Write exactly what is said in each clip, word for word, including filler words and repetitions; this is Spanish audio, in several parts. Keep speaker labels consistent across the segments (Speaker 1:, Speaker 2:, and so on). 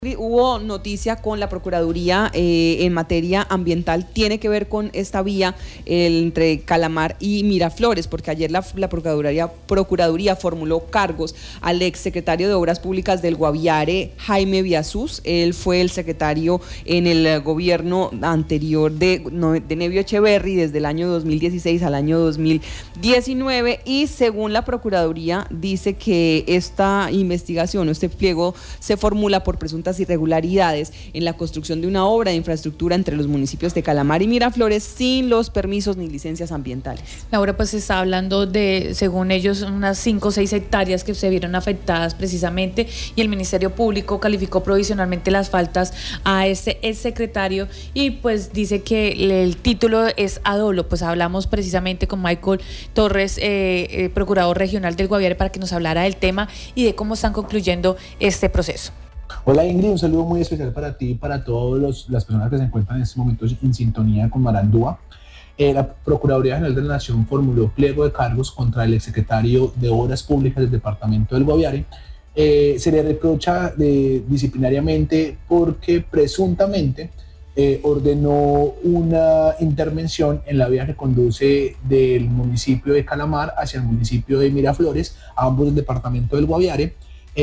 Speaker 1: Hubo noticia con la Procuraduría eh, en materia ambiental, tiene que ver con esta vía el, entre Calamar y Miraflores, porque ayer la, la Procuraduría, Procuraduría formuló cargos al exsecretario de Obras Públicas del Guaviare, Jaime Biasús. Él fue el secretario en el gobierno anterior de, de Nevio Echeverry desde el año dos mil dieciséis al año dos mil diecinueve, y según la Procuraduría dice que esta investigación o este pliego se formula por presuntas irregularidades en la construcción de una obra de infraestructura entre los municipios de Calamar y Miraflores sin los permisos ni licencias ambientales.
Speaker 2: Ahora pues se está hablando de, según ellos, unas cinco o seis hectáreas que se vieron afectadas precisamente, y el Ministerio Público calificó provisionalmente las faltas a ese exsecretario y pues dice que el título es a dolo. Pues hablamos precisamente con Michael Torres, eh, eh, procurador regional del Guaviare, para que nos hablara del tema y de cómo están concluyendo este proceso.
Speaker 3: Hola Ingrid, un saludo muy especial para ti y para todas las personas que se encuentran en este momento en sintonía con Marandúa. Eh, la Procuraduría General de la Nación formuló pliego de cargos contra el exsecretario de Obras Públicas del Departamento del Guaviare. Eh, se le reprocha de, disciplinariamente porque presuntamente eh, ordenó una intervención en la vía que conduce del municipio de Calamar hacia el municipio de Miraflores, ambos del Departamento del Guaviare.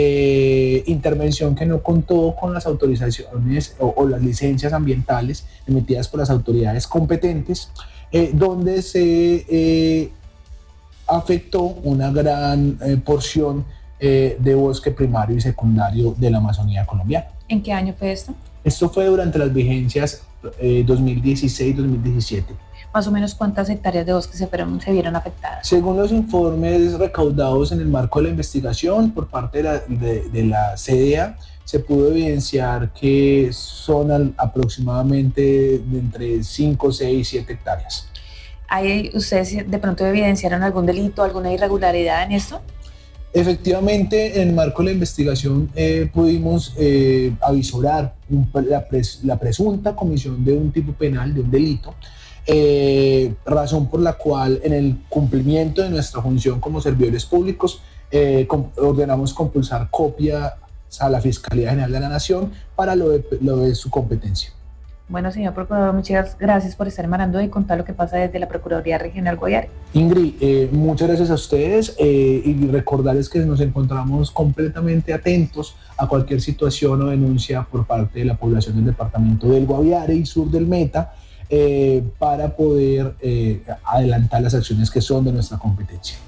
Speaker 3: Eh, intervención que no contó con las autorizaciones o, o las licencias ambientales emitidas por las autoridades competentes, eh, donde se eh, afectó una gran eh, porción eh, de bosque primario y secundario de la Amazonía colombiana.
Speaker 2: ¿En qué año fue esto?
Speaker 3: Esto fue durante las vigencias eh, dos mil dieciséis dos mil diecisiete.
Speaker 2: Más o menos, ¿cuántas hectáreas de bosque se, fueron, se vieron afectadas?
Speaker 3: Según los informes recaudados en el marco de la investigación por parte de la, de, de la C D A, se pudo evidenciar que son al, aproximadamente de entre cinco, seis, siete hectáreas.
Speaker 2: ¿Hay, ¿Ustedes de pronto evidenciaron algún delito, alguna irregularidad en esto?
Speaker 3: Efectivamente, en el marco de la investigación eh, pudimos eh, avisorar un, la, pres, la presunta comisión de un tipo penal, de un delito, Eh, razón por la cual en el cumplimiento de nuestra función como servidores públicos eh, com ordenamos compulsar copia a la Fiscalía General de la Nación para lo de, lo de su competencia.
Speaker 2: Bueno, señor procurador, muchas gracias por estar en Marandúa y contar lo que pasa desde la Procuraduría Regional Guaviare.
Speaker 3: Ingrid, eh, muchas gracias a ustedes eh, y recordarles que nos encontramos completamente atentos a cualquier situación o denuncia por parte de la población del departamento del Guaviare y sur del Meta, Eh, para poder eh, adelantar las acciones que son de nuestra competencia.